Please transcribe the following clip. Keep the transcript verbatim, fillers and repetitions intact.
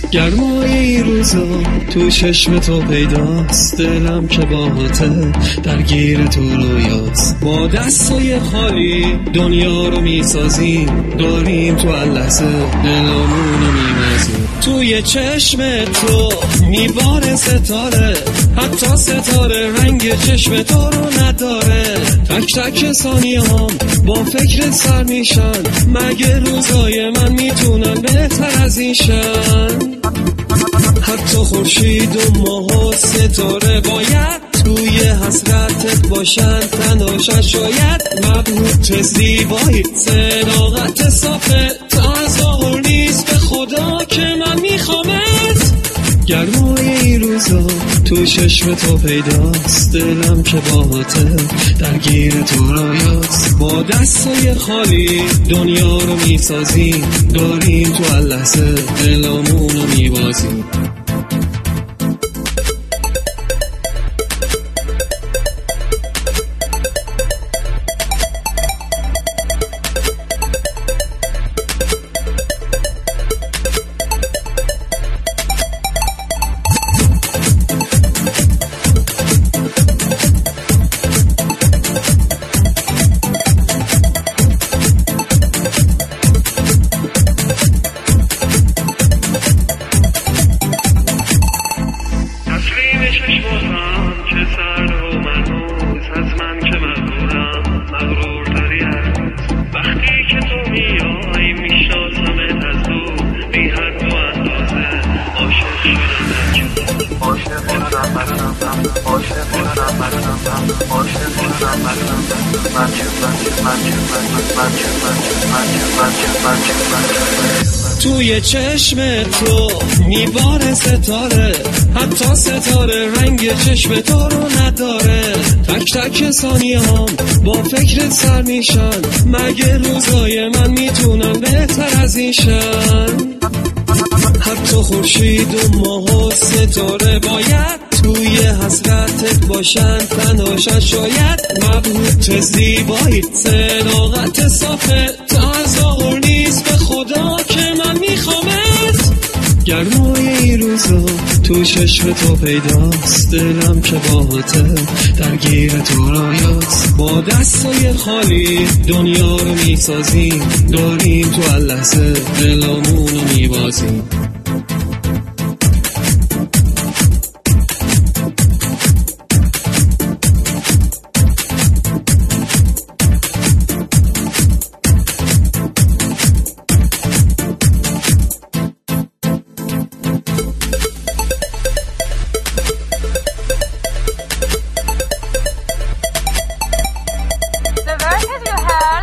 گرمای این روزا تو چشم تو پیداست، دلم که باهاته درگیر تو رویاست. با دستای خالی دنیا رو میسازیم، داریم تو لحظه دلامونو میمازیم. توی چشم تو میباره ستاره، حتی ستاره رنگ چشم تو رو نداره. تک تک ثانیه هم با فکر سر میشن، مگه روزای من میتونن بهتر از این شن؟ حتی خورشید و ماه و ستاره باید توی حسرتت باشن، تناشن شاید مبهوت زیبایی صداقت صافه. تظاهر نیست به خدا که من میخوامت. گرمای این روزا تو چشم تو پیداست، دلم که باهاته درگیر تو رویاست. با دستای خالی دنیا رو میسازیم، داریم تو لحظه دلامونو میبازیم. توی چشم تو میباره ستاره، حتی ستاره رنگ چشم تو رو نداره. تک تک ثانیه هم با فکر سر میشن، مگه روزای من میتونن بهتر از این شن؟ حتی خورشید و ماه و ستاره باید توی حسرتت باشن، تناشن شاید مبهوت زیبایی صداقت صافه. تظاهر نیست به خدا که من میخوامت. گرمای این روزا تو چشم تو پیداست، دلم که باهاته درگیر تو رویاست. با دستای خالی دنیا رو میسازیم، داریم تو لحظه دلامونو میبازیم. The verses you have